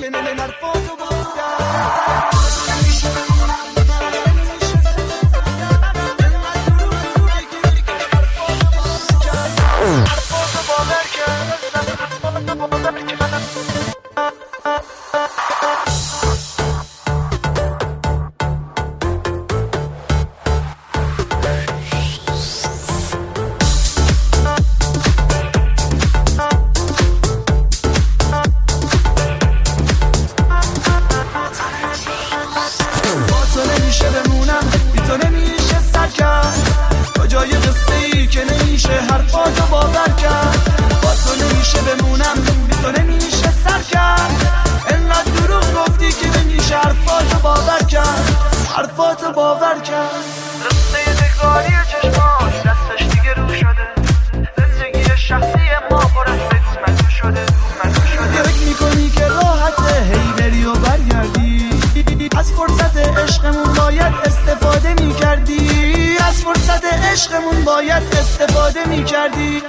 حرفاتو باور کرد. رسته تکراری چشماش دستش دیگه رو شده. زندگی شخصی ما پر از قسمت شده. فکر میکنی که راحته هی بری و برگردی. از فرصت عشقمون باید استفاده میکردی. از فرصت عشقمون باید استفاده میکردی.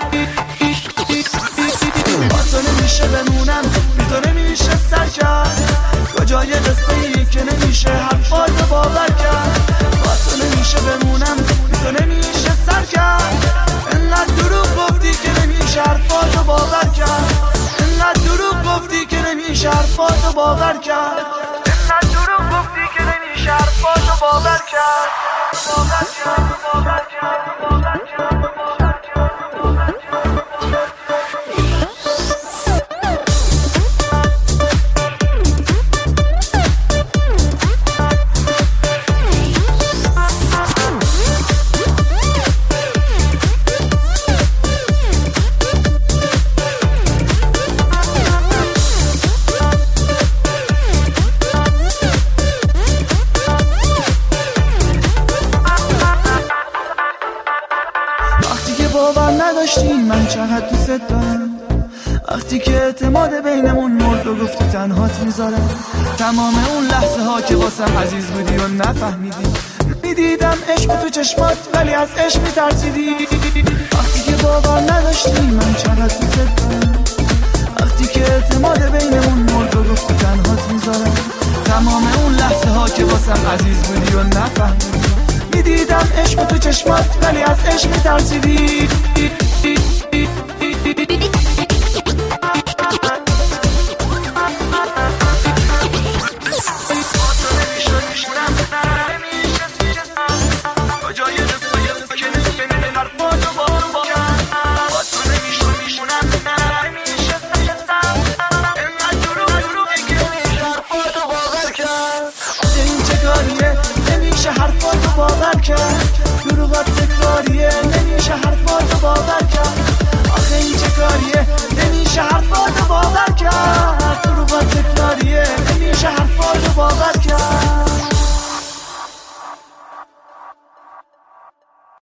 با تو نمیشه بمونم، بی تو نمیشه سر کرد. کجای قصه ای که نمیشه حرفاتو باور کرد. با تو نمیشه بمونم، بی تو نمیشه سر کرد. انقدر دروغ گفتی که نمیشه حرفاتو باور کرد. انقدر دروغ گفتی که نمیشه حرفاتو باور کرد. انقدر دروغ گفتی که نمیشه حرفاتو باور کرد. باور کرد، باور کرد، باور کرد. باور نداشتی من چقدر دوست دارم. وقتی که اعتماد بینمون مرد و گفتی تنهات میذارم. تمام اون لحظه ها که واسم عزیز بودی و نفهمیدی. میدیدم عشق تو چشمات ولی از عشق میترسیدی. وقتی که باور نداشتی من چقدر دوست دارم. وقتی که اعتماد بینمون مرد و گفتی تنهات میذارم. تمام اون لحظه ها که واسم عزیز بودی و نفهمیدی. میدیدم عشق تو چشمات ولی از عشق میترسیدی. این چه کاریه نمیشه حرفاتو باور کرد.